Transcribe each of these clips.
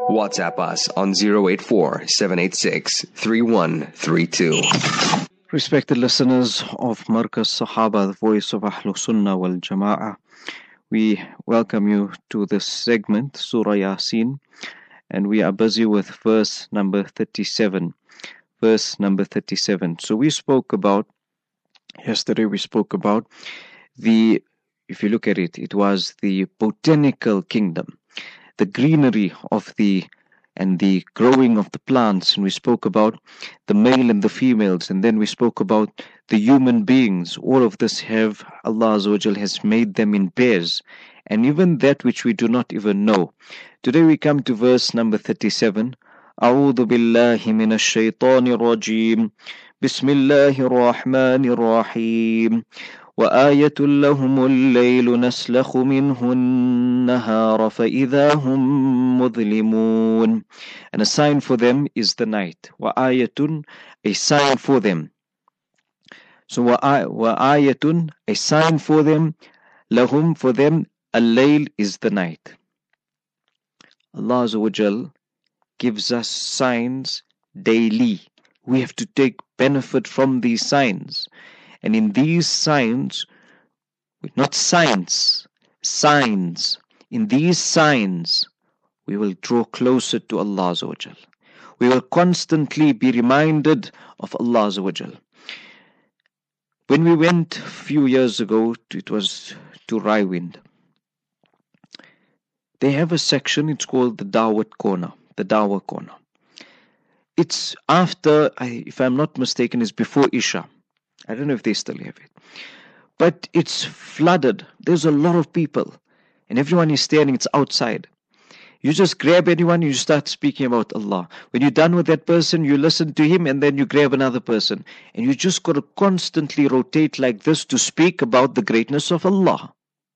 WhatsApp us on 084-786-3132. Respected listeners of Markaz Sahaba, the voice of Ahlul Sunnah wal Jama'ah, we welcome you to this segment, Surah Yasin, and we are busy with verse number 37. Verse number 37. So yesterday we spoke about if you look at it, it was the botanical kingdom, the greenery of and the growing of the plants, and we spoke about the male and the females, and then we spoke about the human beings. All of this Allah Azza wa Jal has made them in pairs, and even that which we do not even know. Today we come to verse number 37. أعوذ بالله من الشيطان الرجيم بسم الله الرحمن الرحيم وآية لهم الليل نسلخ منه النهار فإذا هم مظلمون. And a sign for them is the night. وآية, a sign for them. So وآية, a sign for them. لهم, for them. الليل is the night. Allah Azza wa Jal gives us signs daily. We have to take benefit from these signs. And in these signs, not science, signs, in these signs, we will draw closer to Allah Azza wa Jal. We will constantly be reminded of Allah Azza wa Jal. When we went a few years ago, it was to Raiwind. They have a section, it's called the Dawat Corner, the Dawah Corner. It's after, if I'm not mistaken, it's before Isha. I don't know if they still have it. But it's flooded. There's a lot of people. And everyone is standing, it's outside. You just grab anyone, you start speaking about Allah. When you're done with that person, you listen to him, and then you grab another person. And you just got to constantly rotate like this to speak about the greatness of Allah.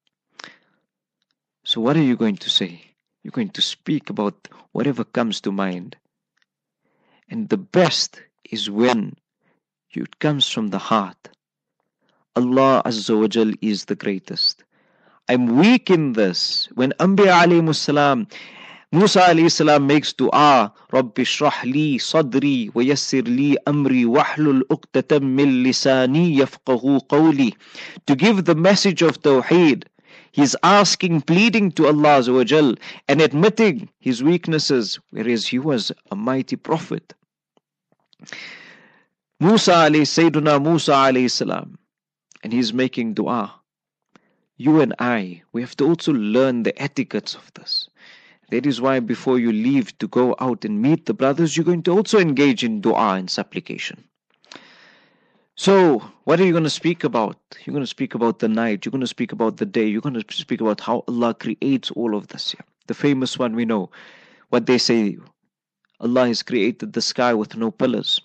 So what are you going to say? You're going to speak about whatever comes to mind. And the best is when it comes from the heart. Allah Azza wa Jal is the greatest. I'm weak in this. When Anbiya alayhimus salam, Musa alayhi salam makes dua, Rabbi shrah li sadri wa yassir li amri wahlul uqtatam min lisani yafqahu qawli, to give the message of Tawheed. He's asking, pleading to Allah Azza wa Jal and admitting his weaknesses, whereas he was a mighty prophet. Sayyiduna Musa alayhi salam, and he's making dua. You and I, we have to also learn the etiquettes of this. That is why before you leave to go out and meet the brothers, you're going to also engage in dua and supplication. So, what are you going to speak about? You're going to speak about the night, you're going to speak about the day, you're going to speak about how Allah creates all of this. The famous one we know, what they say, Allah has created the sky with no pillars.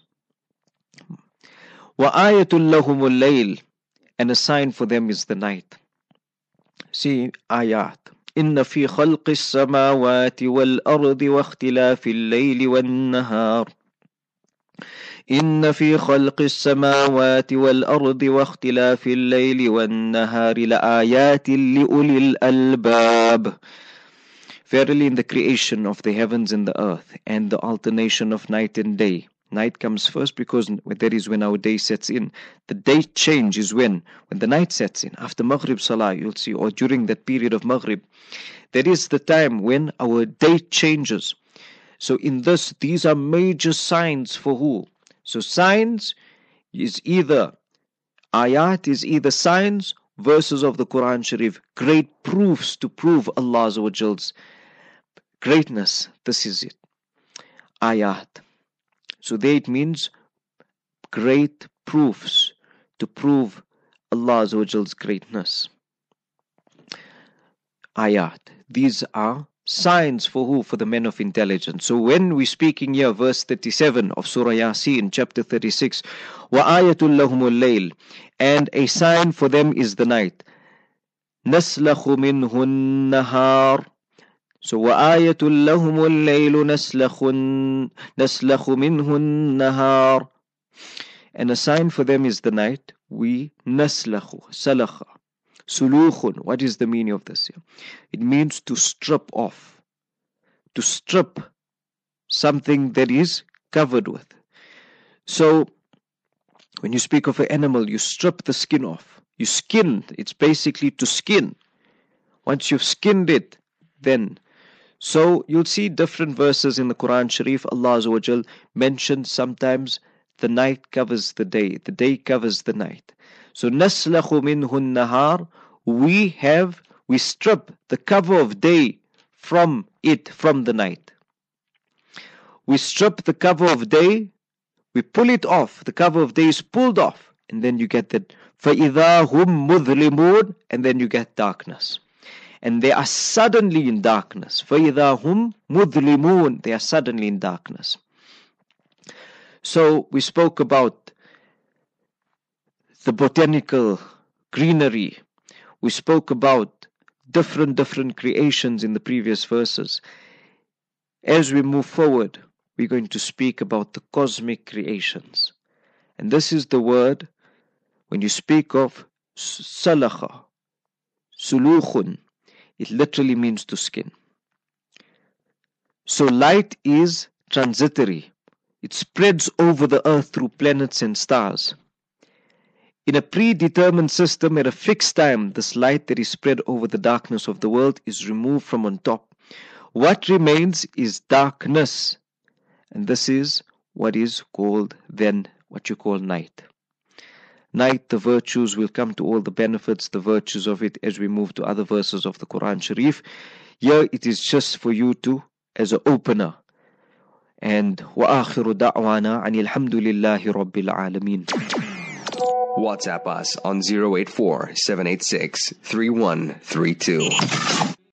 وَآيَةٌ لَهُمُ اللَّيْلِ, and a sign for them is the night. See, ayat. إِنَّ فِي خَلْقِ السَّمَاوَاتِ وَالْأَرْضِ وَاخْتِلَافِ اللَّيْلِ وَالنَّهَارِ إِنَّ فِي خَلْقِ السَّمَاوَاتِ وَالْأَرْضِ وَاخْتِلَافِ اللَّيْلِ وَالنَّهَارِ لَآيَاتٍ لِأُولِي الْأَلْبَابِ. Verily, in the creation of the heavens and the earth, and the alternation of night and day. Night comes first because that is when our day sets in. The day change is when the night sets in. After Maghrib Salah, you'll see, or during that period of Maghrib, that is the time when our day changes. So in this, these are major signs for who? So signs is either, ayat is either signs, verses of the Quran Sharif, great proofs to prove Allah Azza wa Jal's greatness. This is it. Ayat. So there it means great proofs to prove Allah Azza wa Jal's greatness. Ayat. These are signs for who? For the men of intelligence. So when we're speaking here, verse 37 of Surah Yasin, chapter 36, وَآيَةٌ لَهُمُ اللَّيْلِ, and a sign for them is the night. نَسْلَخُ مِنْهُ النَّهَارِ. So وَآيَةٌ لَهُمُ اللَّيْلُ نَسْلَخُ مِنْهُ النَّهَارِ, and a sign for them is the night. We نَسْلَخُ, سَلَخَ, sulukhun. What is the meaning of this? It means to strip off, to strip something that is covered with. So when you speak of an animal, you strip the skin off. You skin. It's basically to skin. Once you've skinned it, then. So you'll see different verses in the Quran Sharif. Allah Azza wa Jal mentions sometimes the night covers the day covers the night. So نَسْلَخُ مِنْهُ النَّهَارِ, we strip the cover of day from the night. We strip the cover of day, we pull it off, the cover of day is pulled off, and then you get that فَإِذَا هُمْ مُظْلِمُونَ, and then you get darkness. And they are suddenly in darkness. فَإِذَا هُمْ مُظْلِمُونَ, they are suddenly in darkness. So we spoke about the botanical greenery. We spoke about different creations in the previous verses. As we move forward, we're going to speak about the cosmic creations. And this is the word, when you speak of salakha, sulukhun, it literally means to skin. So light is transitory. It spreads over the earth through planets and stars. In a predetermined system, at a fixed time, this light that is spread over the darkness of the world is removed from on top. What remains is darkness. And this is what is called then what you call night. Night, the virtues, will come to all the benefits, the virtues of it as we move to other verses of the Quran Sharif. Here it is just for you to, as an opener. And وَآخِرُ دَعْوَانَا عَنِ الْحَمْدُ لِلَّهِ رَبِّ الْعَالَمِينَ. WhatsApp us on 084 786 3132.